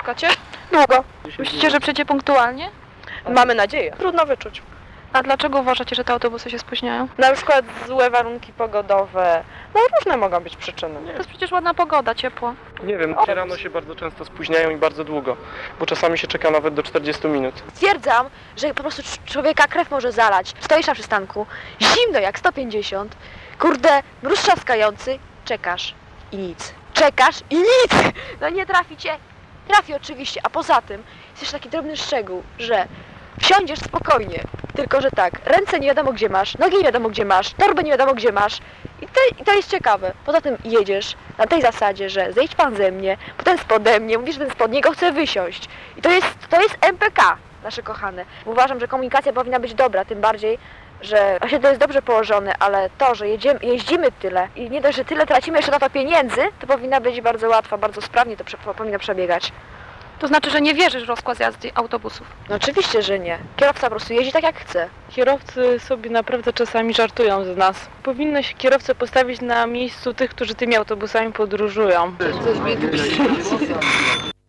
czekacie? Długo. Myślicie, że przyjdzie punktualnie? Mamy nadzieję. Trudno wyczuć. A dlaczego uważacie, że te autobusy się spóźniają? Na przykład złe warunki pogodowe. No różne mogą być przyczyny. To jest przecież ładna pogoda, ciepło. Nie wiem, rano się bardzo często spóźniają i bardzo długo, bo czasami się czeka nawet do 40 minut. Stwierdzam, że po prostu człowieka krew może zalać. Stoisz na przystanku, zimno jak 150, kurde, mróz trzaskający, czekasz i nic. Czekasz i nic! No nie traficie? Trafi oczywiście, a poza tym jest jeszcze taki drobny szczegół, że wsiądziesz spokojnie, tylko że tak, ręce nie wiadomo gdzie masz, nogi nie wiadomo gdzie masz, torbę nie wiadomo gdzie masz i to jest ciekawe. Poza tym jedziesz na tej zasadzie, że zejdź pan ze mnie, potem spode mnie, mówisz, że ten spod niego chce wysiąść. I to jest MPK, nasze kochane. Uważam, że komunikacja powinna być dobra, tym bardziej, że właśnie to jest dobrze położone, ale to, że jeździmy tyle i nie dość, że tyle tracimy jeszcze na to pieniędzy, to powinna być bardzo łatwa, bardzo sprawnie to powinno przebiegać. To znaczy, że nie wierzysz w rozkład jazdy autobusów. No oczywiście, że nie. Kierowca po prostu jeździ tak jak chce. Kierowcy sobie naprawdę czasami żartują z nas. Powinno się kierowcę postawić na miejscu tych, którzy tymi autobusami podróżują.